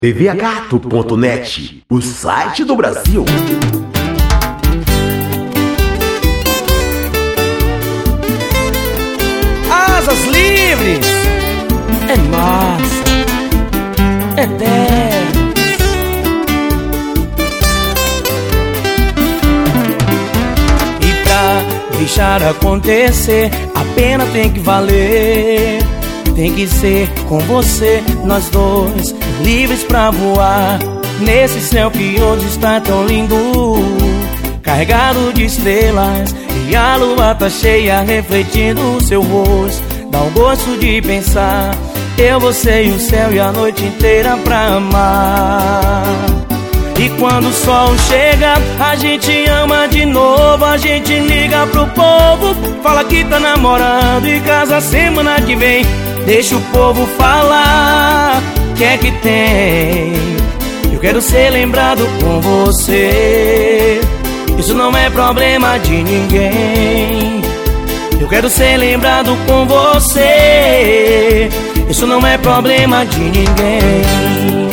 tvagato.net, o site do Brasil. Asas livres, é massa, é 10. E pra deixar acontecer, a pena tem que valer. Tem que ser com você, nós dois, livres pra voar nesse céu que hoje está tão lindo, carregado de estrelas, e a lua tá cheia refletindo o seu rosto. Dá um gosto de pensar, eu, você e o céu e a noite inteira pra amar. E quando o sol chega, a gente ama de novo, a gente liga pro povo, fala que tá namorando e casa semana que vem. Deixa o povo falar, que é que tem? Eu quero ser lembrado com você, isso não é problema de ninguém. Eu quero ser lembrado com você, isso não é problema de ninguém.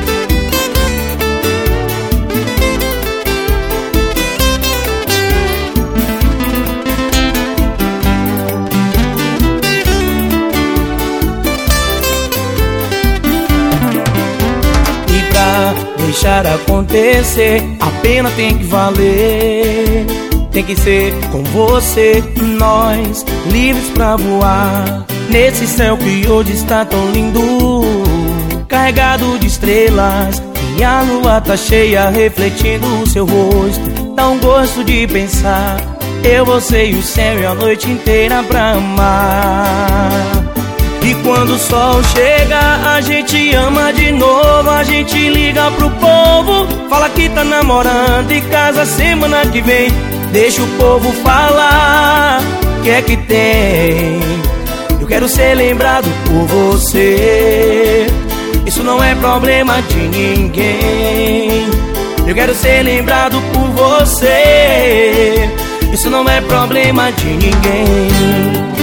Deixar acontecer, a pena tem que valer. Tem que ser com você, nós, livres pra voar nesse céu que hoje está tão lindo, carregado de estrelas, e a lua tá cheia refletindo o seu rosto. Dá um gosto de pensar, eu, você e o céu e a noite inteira pra amar. E quando o sol chega, a gente ama de novo, a gente liga pro povo, fala que tá namorando e casa semana que vem. Deixa o povo falar, que é que tem? Eu quero ser lembrado por você, isso não é problema de ninguém. Eu quero ser lembrado por você, isso não é problema de ninguém.